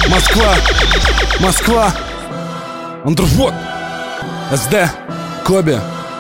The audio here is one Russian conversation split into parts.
Москва, Underwood, СД, Коби,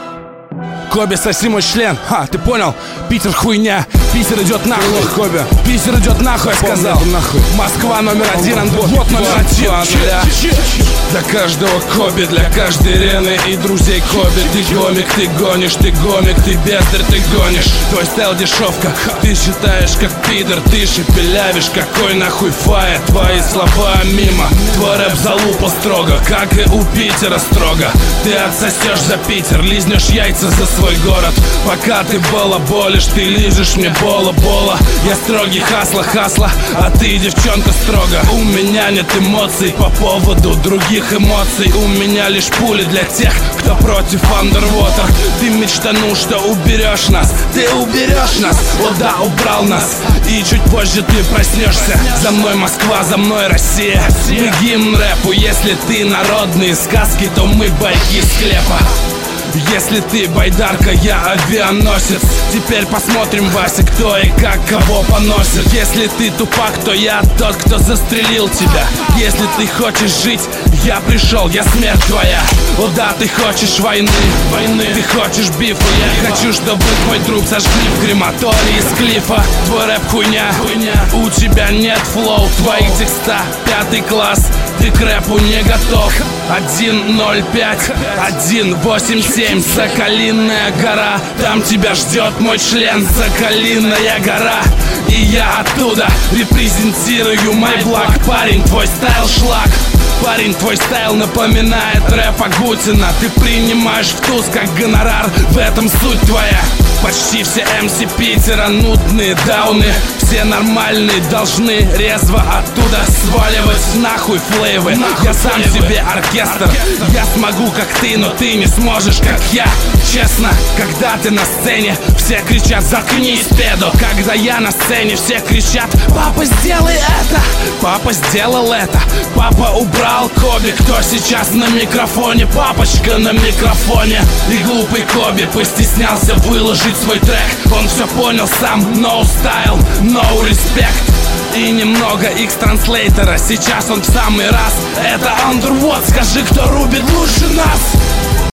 соси мой член. Ха, ты понял? Питер хуйня, Питер идет нахуй, Коби. Питер идет нахуй, я сказал. Москва номер один, Underwood номер один. Для каждого Коби, для каждой Рены и друзей Коби. Ты гомик, ты гонишь, ты гомик, ты бездарь, ты гонишь. Твой стайл дешевка, ты считаешь как пидор, ты шепелявишь, какой нахуй фаер. Твои слова мимо, твой рэп залупа строго, как и у Питера строго. Ты отсосешь за Питер, лизнешь яйца за свой город. Пока ты балаболишь, ты лижешь мне бола. Я строгий хасла, а ты девчонка строго. У меня нет эмоций по поводу других эмоций. У меня лишь пули для тех, кто против Underwater. Ты мечтанул, что уберешь нас, ты уберешь нас. О да, убрал нас, и чуть позже ты проснешься. За мной Москва, за мной Россия. Мы гимн рэпу, если ты народные сказки, то мы байки из склепа. Если ты байдарка, я авианосец. Теперь посмотрим, Вася, кто и как кого поносит. Если ты тупак, то я тот, кто застрелил тебя. Если ты хочешь жить, я пришел, я смерть твоя. О да, ты хочешь войны, ты хочешь бифа. Я хочу, чтобы твой труп сожгли в крематории из клифа. Твой рэп хуйня, у тебя нет флоу. Твои текста 5 класс, ты к рэпу не готов. 1.05, 1.87, Соколиная гора, там тебя ждет мой член. Соколиная гора, и я оттуда репрезентирую мой благ. Парень, твой стайл шлак. Парень, твой стайл напоминает рэп Агутина. Ты принимаешь в туз как гонорар, в этом суть твоя. Почти все МС Питера нудные дауны. Все нормальные должны резво оттуда сваливать нахуй флейвы. Я сам себе оркестр. Я смогу как ты, но ты не сможешь как я. Честно, когда ты на сцене, все кричат: заткнись, педо. Когда я на сцене, все кричат: папа, сделай это. Папа сделал это. Папа убрал Коби. Кто сейчас на микрофоне? Папочка на микрофоне. И глупый Коби постеснялся выложить свой трек. Он все понял сам. No style, no respect. И немного X-транслейтера. Сейчас он в самый раз. Это Underwood. Скажи, кто рубит лучше нас?